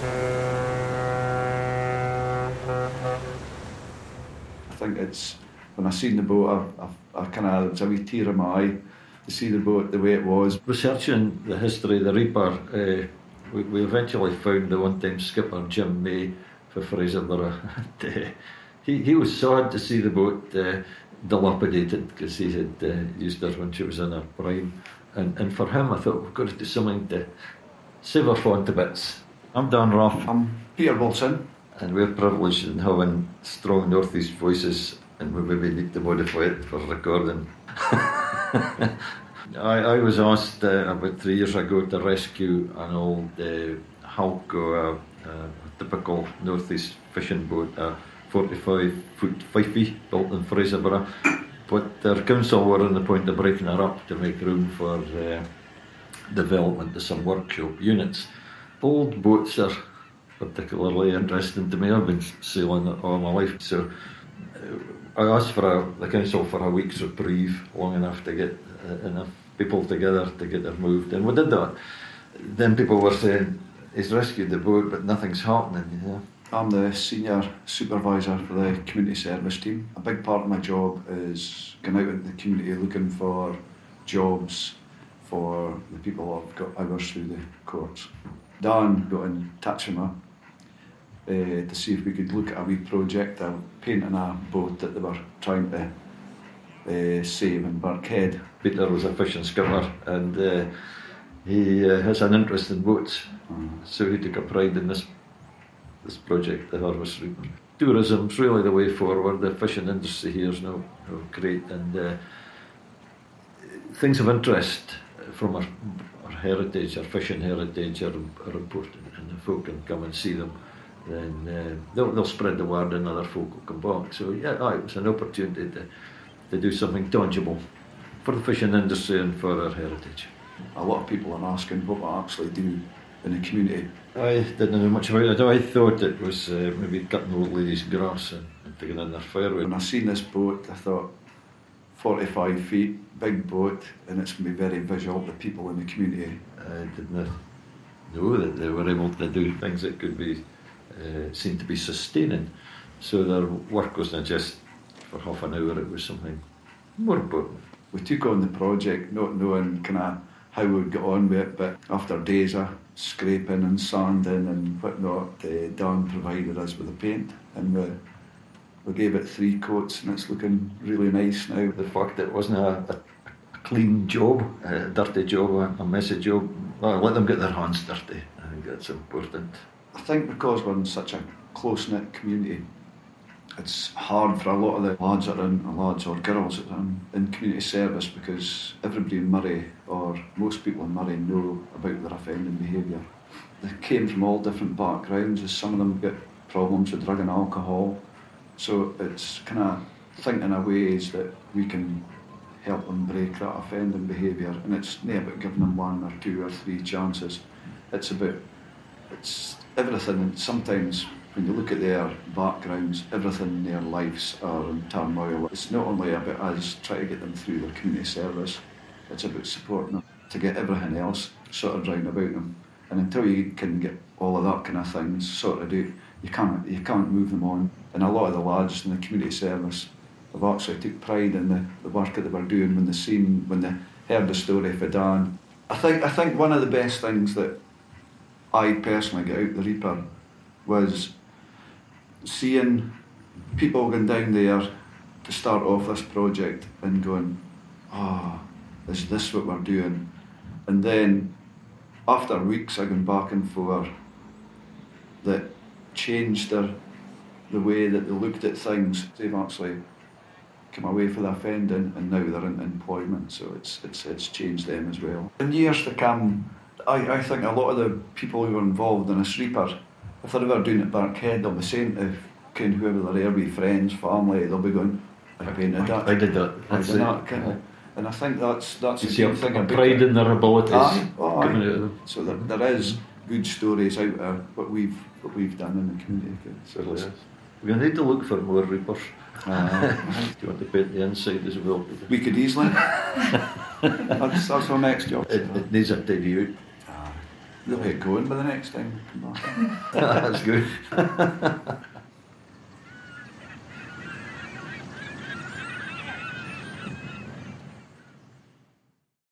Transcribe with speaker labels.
Speaker 1: I think it's, when I seen the boat, I kind of, there's a wee tear in my eye to see the boat the way it was.
Speaker 2: Researching the history of the Reaper, we eventually found the one-time skipper Jim May for Fraserburgh. He was sad to see the boat dilapidated because he had used her when she was in her prime. And for him, I thought, we've got to do something to save her fun to bits. I'm Dan Ruff.
Speaker 1: I'm Peter Wilson.
Speaker 2: And we're privileged in having strong northeast voices, and we maybe need to modify it for recording. I was asked about 3 years ago to rescue an old Halco, typical northeast fishing boat, a 45-foot Fifey built in Fraserburgh. But their council were on the point of breaking her up to make room for development of some workshop units. Old boats are particularly interesting to me. I've been sailing all my life, so I asked for the council for a week's reprieve, long enough to get enough people together to get her moved, and we did that. Then people were saying, he's rescued the boat but nothing's happening, you know.
Speaker 1: I'm the senior supervisor for the community service team. A big part of my job is going out into the community looking for jobs for the people who have got hours through the courts. Dan got in touch with me to see if we could look at a wee project of painting a boat that they were trying to save in Birkhead.
Speaker 2: Peter was a fishing skipper, and he has an interest in boats, so he took a pride in this project, the Harvest Reaper. Tourism's really the way forward. The fishing industry here is now great, and things of interest from our heritage, our fishing heritage, are important, and the folk can come and see them. Then they'll spread the word, and other folk will come back. So yeah, it was an opportunity to do something tangible for the fishing industry and for our heritage.
Speaker 1: A lot of people are asking what we actually do in the community.
Speaker 2: I didn't know much about it. I thought it was maybe cutting old ladies' grass and taking in their firewood.
Speaker 1: When I seen this boat, I thought, 45 feet, big boat, and it's going to be very visual to people in the community.
Speaker 2: I did not know that they were able to do things that could be seen to be sustaining. So their work wasn't just for half an hour, it was something more important.
Speaker 1: We took on the project not knowing kind of how we would get on with it, but after days of scraping and sanding and whatnot, Dan provided us with the paint, and we gave it 3 coats, and it's looking really nice now.
Speaker 2: The fact that it wasn't a clean job, a dirty job, a messy job, well, let them get their hands dirty. I think that's important.
Speaker 1: I think because we're in such a close-knit community, it's hard for a lot of the lads or girls that are in community service, because everybody in Murray, or most people in Murray, know about their offending behaviour. They came from all different backgrounds, as some of them get problems with drug and alcohol. So it's kind of thinking of ways that we can help them break that offending behaviour. And it's not about giving them 1 or 2 or 3 chances. It's everything. And sometimes when you look at their backgrounds, everything in their lives are in turmoil. It's not only about us trying to get them through their community service, it's about supporting them to get everything else sorted round about them. And until you can get all of that kind of things sorted out, you can't move them on. And a lot of the lads in the community service have actually took pride in the work that they were doing when they heard the story for Dan. I think one of the best things that I personally got out the Reaper was seeing people going down there to start off this project and going, is this what we're doing? And then after weeks of going back and forth, that changed the way that they looked at things. They've actually come away from the offending, and now they're in employment, so it's changed them as well. In years to come, I think a lot of the people who are involved in this Reaper, if they're ever doing it Birkhead, they'll be saying to whoever their early friends, family, they'll be going, I painted that.
Speaker 2: I did that.
Speaker 1: That's it. And I think that's
Speaker 2: you
Speaker 1: the
Speaker 2: see
Speaker 1: good thing about
Speaker 2: pride in their abilities.
Speaker 1: Coming out of them. So there is good stories out there, what we've done in the community.
Speaker 2: So we're going to need to look for more Reapers. Do you want to paint the inside as well?
Speaker 1: We could easily. That's our next job.
Speaker 2: It needs a tidy out.
Speaker 1: They'll get going by the next time we come back.
Speaker 2: That's good.